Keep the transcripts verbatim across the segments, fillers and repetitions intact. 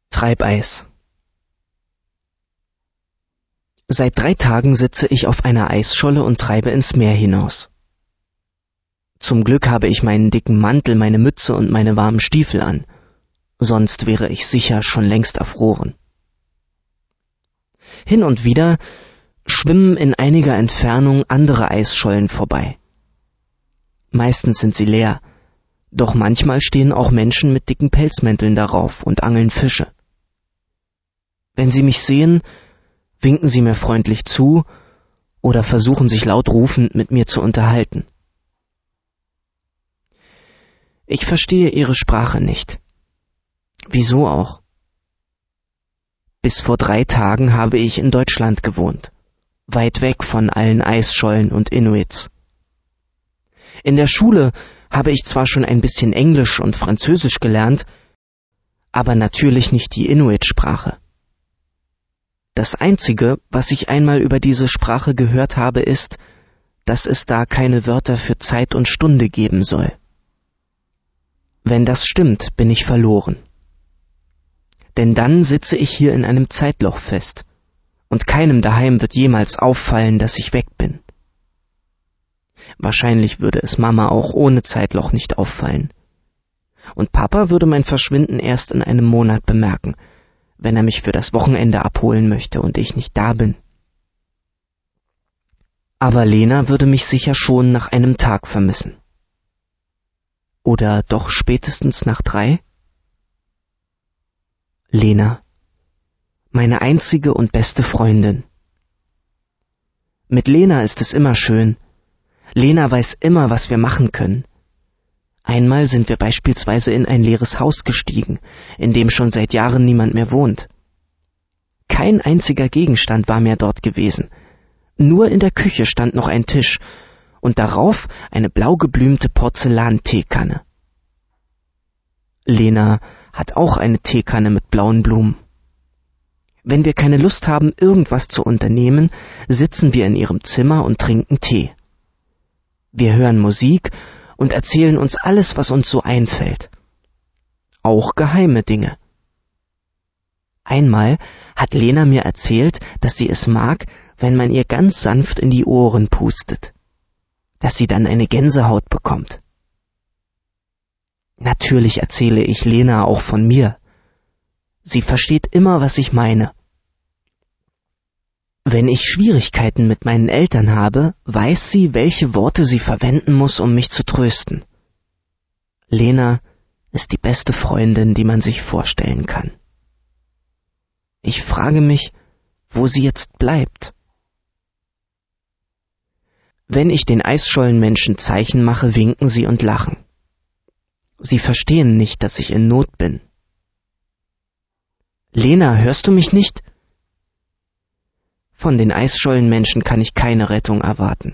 Treibeis. Seit drei Tagen sitze ich auf einer Eisscholle und treibe ins Meer hinaus. Zum Glück habe ich meinen dicken Mantel, meine Mütze und meine warmen Stiefel an, sonst wäre ich sicher schon längst erfroren. Hin und wieder schwimmen in einiger Entfernung andere Eisschollen vorbei. Meistens sind sie leer, doch manchmal stehen auch Menschen mit dicken Pelzmänteln darauf und angeln Fische. Wenn sie mich sehen, winken sie mir freundlich zu oder versuchen sich laut rufend mit mir zu unterhalten. Ich verstehe ihre Sprache nicht. Wieso auch? Bis vor drei Tagen habe ich in Deutschland gewohnt, weit weg von allen Eisschollen und Inuits. In der Schule habe ich zwar schon ein bisschen Englisch und Französisch gelernt, aber natürlich nicht die Inuit-Sprache. Das Einzige, was ich einmal über diese Sprache gehört habe, ist, dass es da keine Wörter für Zeit und Stunde geben soll. Wenn das stimmt, bin ich verloren. Denn dann sitze ich hier in einem Zeitloch fest, und keinem daheim wird jemals auffallen, dass ich weg bin. Wahrscheinlich würde es Mama auch ohne Zeitloch nicht auffallen. Und Papa würde mein Verschwinden erst in einem Monat bemerken, wenn er mich für das Wochenende abholen möchte und ich nicht da bin. Aber Lena würde mich sicher schon nach einem Tag vermissen. Oder doch spätestens nach drei? Lena, meine einzige und beste Freundin. Mit Lena ist es immer schön. Lena weiß immer, was wir machen können. Einmal sind wir beispielsweise in ein leeres Haus gestiegen, in dem schon seit Jahren niemand mehr wohnt. Kein einziger Gegenstand war mehr dort gewesen. Nur in der Küche stand noch ein Tisch und darauf eine blau geblümte Porzellan-Teekanne. Lena hat auch eine Teekanne mit blauen Blumen. Wenn wir keine Lust haben, irgendwas zu unternehmen, sitzen wir in ihrem Zimmer und trinken Tee. Wir hören Musik und erzählen uns alles, was uns so einfällt. Auch geheime Dinge. Einmal hat Lena mir erzählt, dass sie es mag, wenn man ihr ganz sanft in die Ohren pustet, dass sie dann eine Gänsehaut bekommt. Natürlich erzähle ich Lena auch von mir. Sie versteht immer, was ich meine. Wenn ich Schwierigkeiten mit meinen Eltern habe, weiß sie, welche Worte sie verwenden muss, um mich zu trösten. Lena ist die beste Freundin, die man sich vorstellen kann. Ich frage mich, wo sie jetzt bleibt. Wenn ich den Eisschollenmenschen Zeichen mache, winken sie und lachen. Sie verstehen nicht, dass ich in Not bin. Lena, hörst du mich nicht? Von den Eisschollenmenschen kann ich keine Rettung erwarten.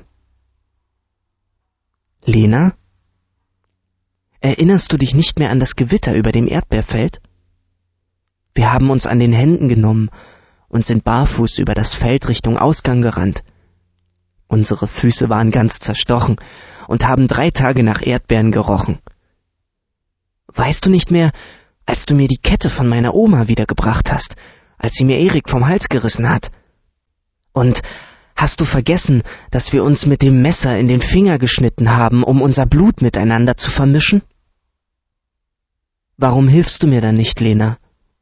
Lena? Erinnerst du dich nicht mehr an das Gewitter über dem Erdbeerfeld? Wir haben uns an den Händen genommen und sind barfuß über das Feld Richtung Ausgang gerannt. Unsere Füße waren ganz zerstochen und haben drei Tage nach Erdbeeren gerochen. Weißt du nicht mehr, als du mir die Kette von meiner Oma wiedergebracht hast, als sie mir Erik vom Hals gerissen hat? Und hast du vergessen, dass wir uns mit dem Messer in den Finger geschnitten haben, um unser Blut miteinander zu vermischen? Warum hilfst du mir dann nicht, Lena?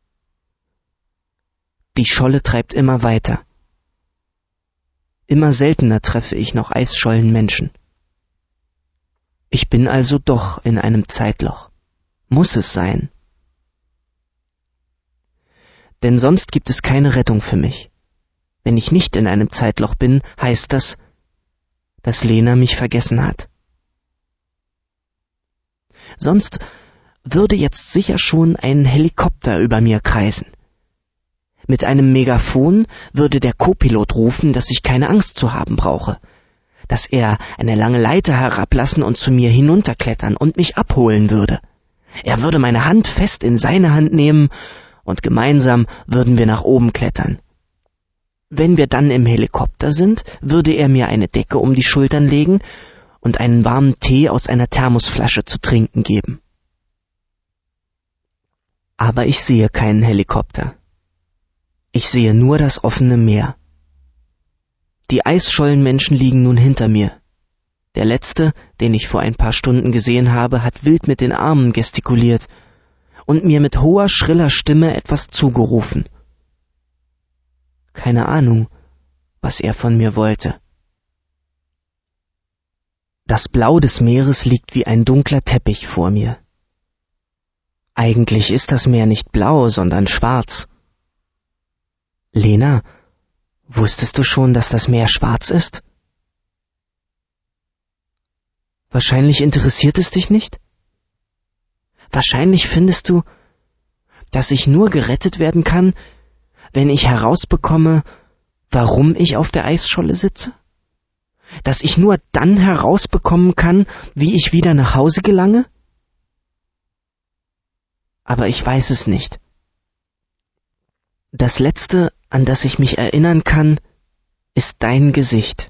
Die Scholle treibt immer weiter. Immer seltener treffe ich noch Eisschollenmenschen. Ich bin also doch in einem Zeitloch. Muss es sein. Denn sonst gibt es keine Rettung für mich. Wenn ich nicht in einem Zeitloch bin, heißt das, dass Lena mich vergessen hat. Sonst würde jetzt sicher schon ein Helikopter über mir kreisen. Mit einem Megafon würde der Co-Pilot rufen, dass ich keine Angst zu haben brauche, dass er eine lange Leiter herablassen und zu mir hinunterklettern und mich abholen würde. Er würde meine Hand fest in seine Hand nehmen und gemeinsam würden wir nach oben klettern. Wenn wir dann im Helikopter sind, würde er mir eine Decke um die Schultern legen und einen warmen Tee aus einer Thermosflasche zu trinken geben. Aber ich sehe keinen Helikopter. Ich sehe nur das offene Meer. Die Eisschollenmenschen liegen nun hinter mir. Der letzte, den ich vor ein paar Stunden gesehen habe, hat wild mit den Armen gestikuliert und mir mit hoher, schriller Stimme etwas zugerufen. Keine Ahnung, was er von mir wollte. Das Blau des Meeres liegt wie ein dunkler Teppich vor mir. Eigentlich ist das Meer nicht blau, sondern schwarz. Lena, wusstest du schon, dass das Meer schwarz ist? Wahrscheinlich interessiert es dich nicht? Wahrscheinlich findest du, dass ich nur gerettet werden kann, wenn ich herausbekomme, warum ich auf der Eisscholle sitze? Dass ich nur dann herausbekommen kann, wie ich wieder nach Hause gelange? Aber ich weiß es nicht. Das Letzte, an das ich mich erinnern kann, ist dein Gesicht.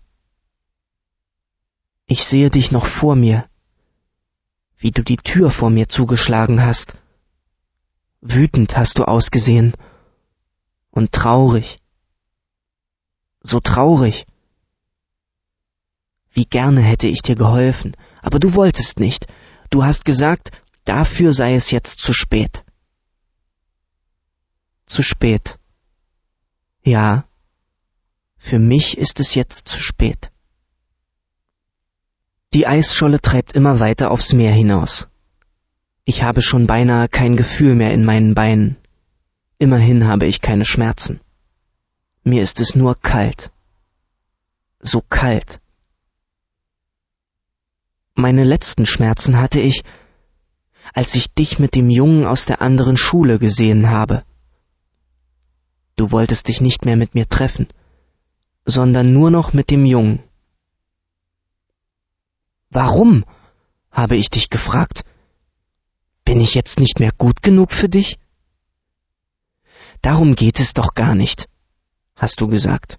Ich sehe dich noch vor mir, wie du die Tür vor mir zugeschlagen hast. Wütend hast du ausgesehen und traurig. So traurig. Wie gerne hätte ich dir geholfen, aber du wolltest nicht. Du hast gesagt, dafür sei es jetzt zu spät. Zu spät. Ja, für mich ist es jetzt zu spät. Die Eisscholle treibt immer weiter aufs Meer hinaus. Ich habe schon beinahe kein Gefühl mehr in meinen Beinen. Immerhin habe ich keine Schmerzen. Mir ist es nur kalt. So kalt. Meine letzten Schmerzen hatte ich, als ich dich mit dem Jungen aus der anderen Schule gesehen habe. Du wolltest dich nicht mehr mit mir treffen, sondern nur noch mit dem Jungen. Warum? Habe ich dich gefragt. Bin ich jetzt nicht mehr gut genug für dich? Darum geht es doch gar nicht, hast du gesagt.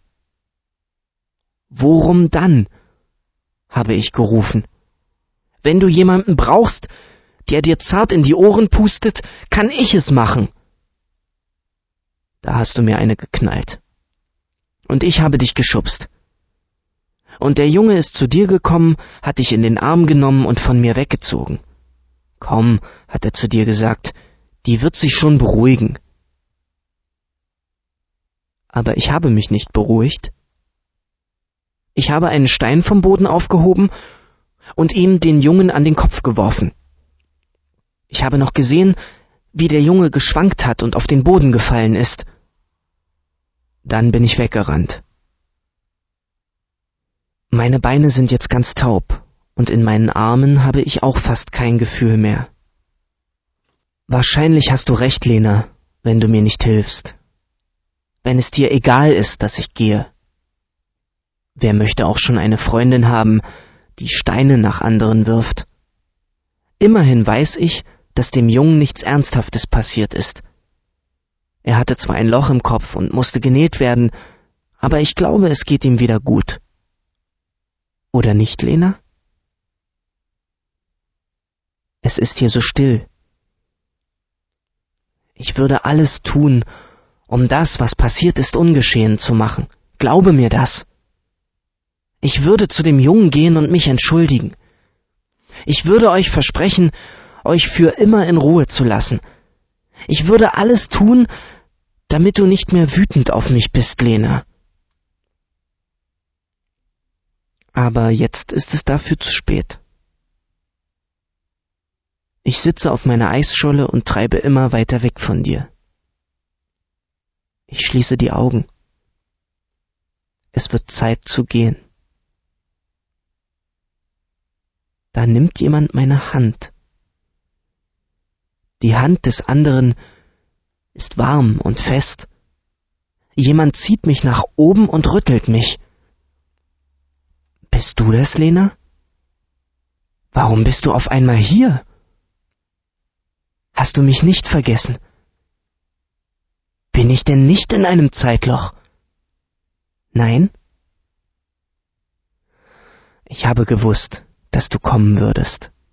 Worum dann? Habe ich gerufen. Wenn du jemanden brauchst, der dir zart in die Ohren pustet, kann ich es machen. Da hast du mir eine geknallt. Und ich habe dich geschubst. Und der Junge ist zu dir gekommen, hat dich in den Arm genommen und von mir weggezogen. Komm, hat er zu dir gesagt, die wird sich schon beruhigen. Aber ich habe mich nicht beruhigt. Ich habe einen Stein vom Boden aufgehoben und ihm den Jungen an den Kopf geworfen. Ich habe noch gesehen, wie der Junge geschwankt hat und auf den Boden gefallen ist. Dann bin ich weggerannt. Meine Beine sind jetzt ganz taub und in meinen Armen habe ich auch fast kein Gefühl mehr. Wahrscheinlich hast du recht, Lena, wenn du mir nicht hilfst. Wenn es dir egal ist, dass ich gehe. Wer möchte auch schon eine Freundin haben, die Steine nach anderen wirft? Immerhin weiß ich, dass dem Jungen nichts Ernsthaftes passiert ist. Er hatte zwar ein Loch im Kopf und musste genäht werden, aber ich glaube, es geht ihm wieder gut. Oder nicht, Lena? Es ist hier so still. Ich würde alles tun, um das, was passiert ist, ungeschehen zu machen. Glaube mir das. Ich würde zu dem Jungen gehen und mich entschuldigen. Ich würde euch versprechen, euch für immer in Ruhe zu lassen. Ich würde alles tun, damit du nicht mehr wütend auf mich bist, Lena. Aber jetzt ist es dafür zu spät. Ich sitze auf meiner Eisscholle und treibe immer weiter weg von dir. Ich schließe die Augen. Es wird Zeit zu gehen. Da nimmt jemand meine Hand. Die Hand des anderen ist warm und fest. Jemand zieht mich nach oben und rüttelt mich. Bist du das, Lena? Warum bist du auf einmal hier? Hast du mich nicht vergessen? Bin ich denn nicht in einem Zeitloch? Nein? Ich habe gewusst, dass du kommen würdest.